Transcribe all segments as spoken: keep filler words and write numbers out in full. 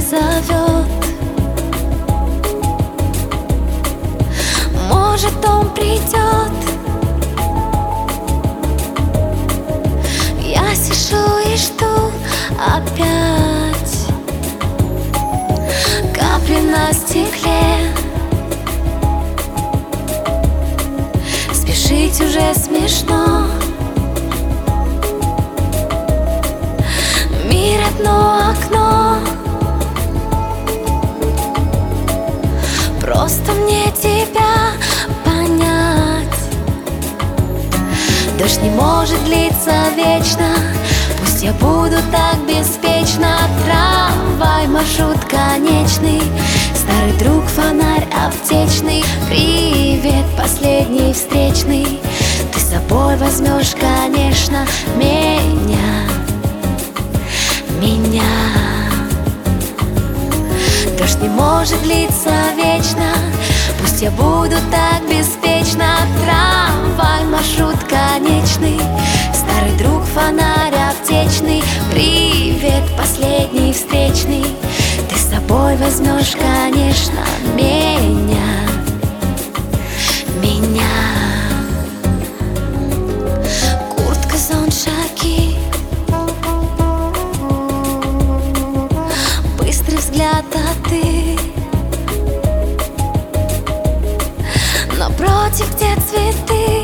зовет. Может, он придет. Я сижу и жду опять. Капли на стекле. Спешить уже смешно. Мир одно окно. Просто мне тебя понять. Дождь не может длиться вечно. Пусть я буду так беспечна. Трамвай, маршрут конечный. Старый друг, фонарь аптечный. Привет, последний встречный. Ты с собой возьмешь, конечно, меня. Меня. Дождь не может длиться вечно. Пусть я буду так беспечна. Трамвай, маршрут конечный. Старый друг, фонарь аптечный. Привет, последний встречный. Ты с собой возьмешь, конечно, меня. Меня. Куртка, зонт, шаги. Быстрый взгляд, а ты напротив, где цветы.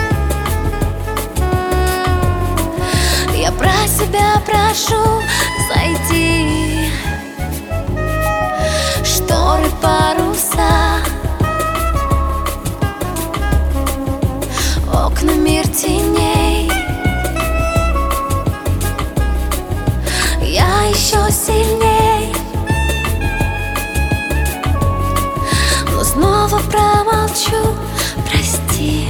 Я про себя прошу, зайди. Шторы, паруса, окна, мир теней. Я еще сильней, но снова промолчу, прости.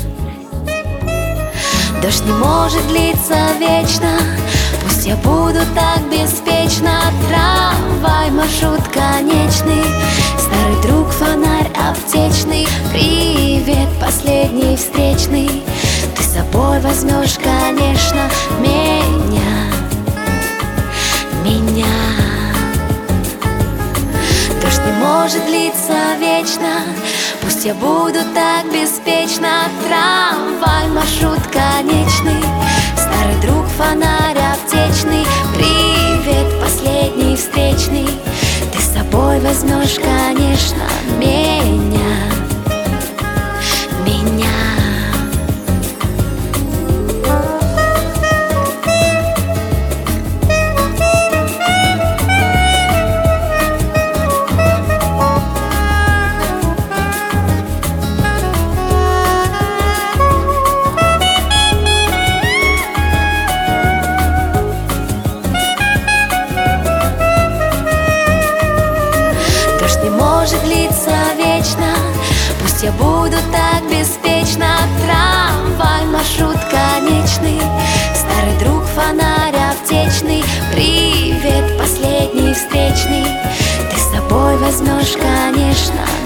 Дождь не может длиться вечно. Пусть я буду так беспечна. Трамвай, маршрут конечный. Старый друг, фонарь аптечный. Привет, последний встречный. Ты с собой возьмешь, конечно, меня. Меня. Дождь не может длиться вечно. Пусть я буду так беспечна. Трамвай, маршрут конечный. Старый друг, фонарь аптечный. Привет, последний встречный. Ты с собой возьмешь, конечно, меня. Меня. Не может длиться вечно. Пусть я буду так беспечна. Трамвай, маршрут конечный. Старый друг, фонарь аптечный. Привет, последний встречный. Ты с собой возьмешь, конечно,